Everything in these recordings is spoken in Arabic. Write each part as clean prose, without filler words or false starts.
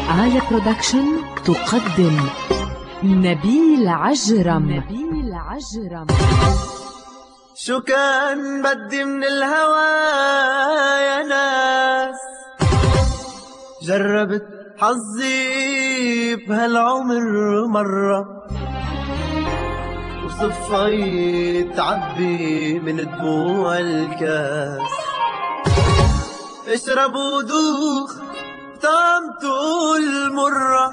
آلة برودكشن تقدم نبيل عجرم. شو كان بدي من الهوى يا ناس، جربت حظي بهالعمر مرة، وصفيت عبي من دموع الكاس. اشرب ودوخ طعمته المرة،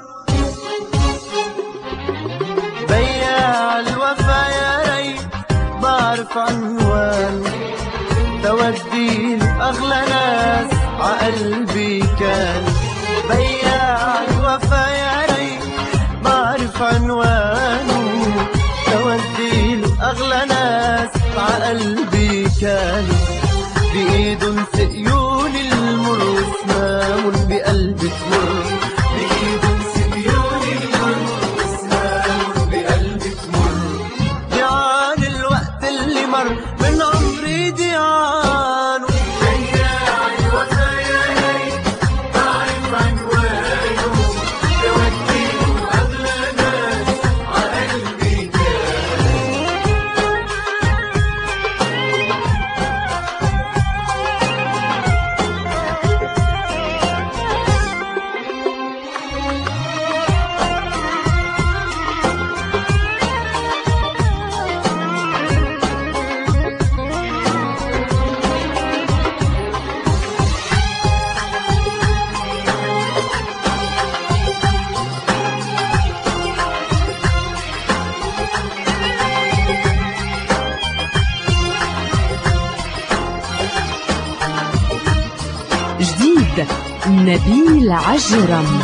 بياع الوفا يا ريت بعرف عنوان، تودي أغلى ناس عقلبي كان. بياع الوفا يا ريت بعرف عنوانه، تودي أغلى ناس عقلبي كان. بإيدن سقيون المر وسنامن بقلبي تمر، بإيدن سقيون المر وسنامن بقلبي تمر. ضيعان الوقت اللي مر من عمري ضيعانه، بياع الوفا يا ريت بعرف عنوانه، توديله أغلى ناس عقلبي كان. جديد نبيل عجرم.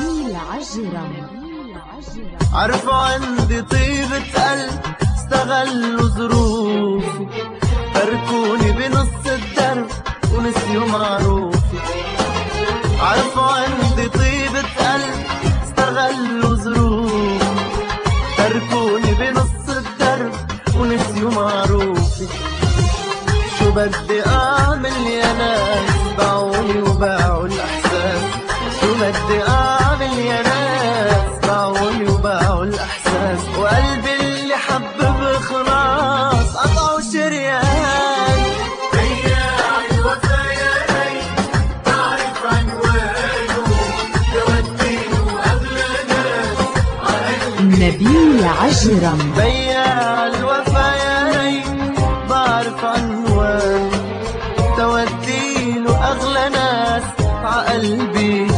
عرفوا عندي طيبة قلب، استغلوا ظروفي، تركوني بنص الدرب ونسيوا معروفي. عرفوا عندي طيبة قلب، استغلوا ظروفي، تركوني بنص الدرب ونسيوا معروفي. شو بدي أعمل يا ناس، باعوني وباعوا الإحساس. شو بدي أعمل يا ناس، باعوني وباعوا الإحساس. وقلبي اللي حبب خلاص قطعوا شريان. بياع الوفا يا ريت بعرف عنوانه، توديله أغلى ناس عقلبي. نبيل عجرم. بياع الوفا يا ريت بعرف عنوانه، توديله أغلى ناس عقلبي